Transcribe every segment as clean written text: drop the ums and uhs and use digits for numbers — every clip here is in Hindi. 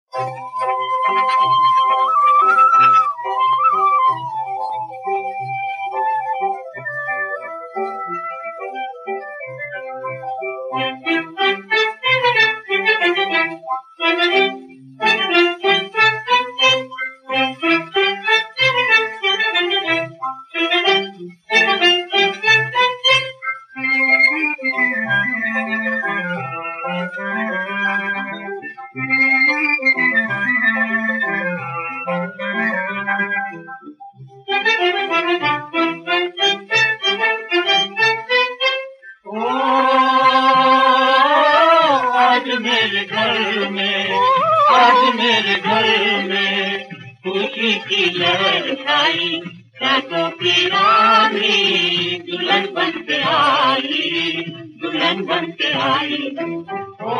आज मेरे घर में खुशी की लहर छाई, रातों की रानी दुल्हन बन के आई, दुल्हन बन के आई। ओ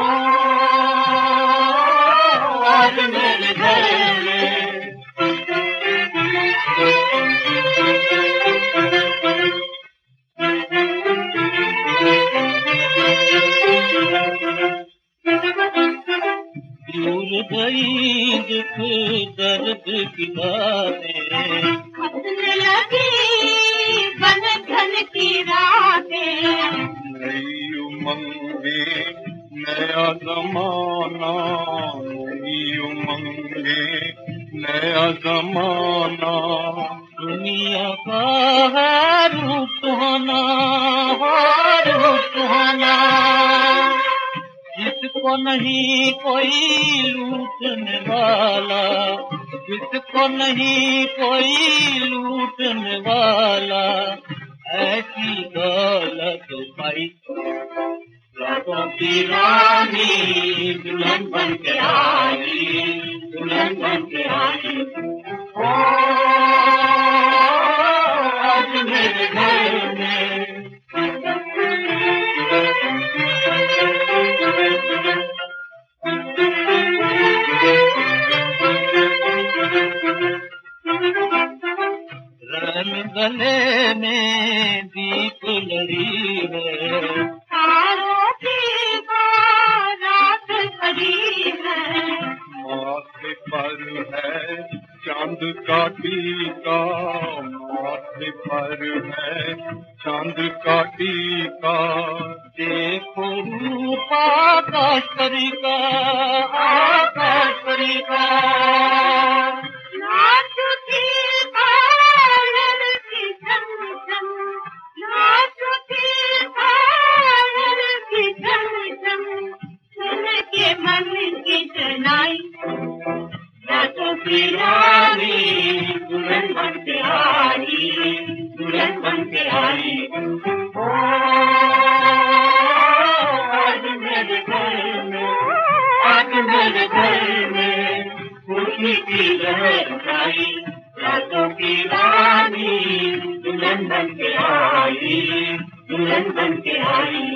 आज मेरे घर में दूर गई दुख दर्द की बातें, हंसने लगी बन धन की रातें। नई उमंगे नया जमाना, नई उमंगे नया जमाना, दुनिया का है रूप सुहाना, रूप सुहाना। जिसको नहीं कोई लूटने वाला, जिसको नहीं कोई लूटने वाला, ऐसी दौलत पाई, रातों की रानी दुल्हन बन के आई, दुल्हन बन के आई। ओ आज मेरे घर में रन गले में दीप लड़ी है, तारों की बारात खड़ी है। माथे पर है चांद का टीका, माथे पर है चांद का टीका। देखो रूप आकाशपरी का, आकाशपरी का। नाचती पायल की झमझम, नाचती पायल की झमझम, सुन के मन की शहनाई, रातों की रानी दुल्हन बन के आई, दुल्हन बन के आई। ओ आज मेरे घर में, आज मेरे घर में खुशी की लहर छाई, रातों की रानी दुल्हन बन के आई, दुल्हन बन के आई।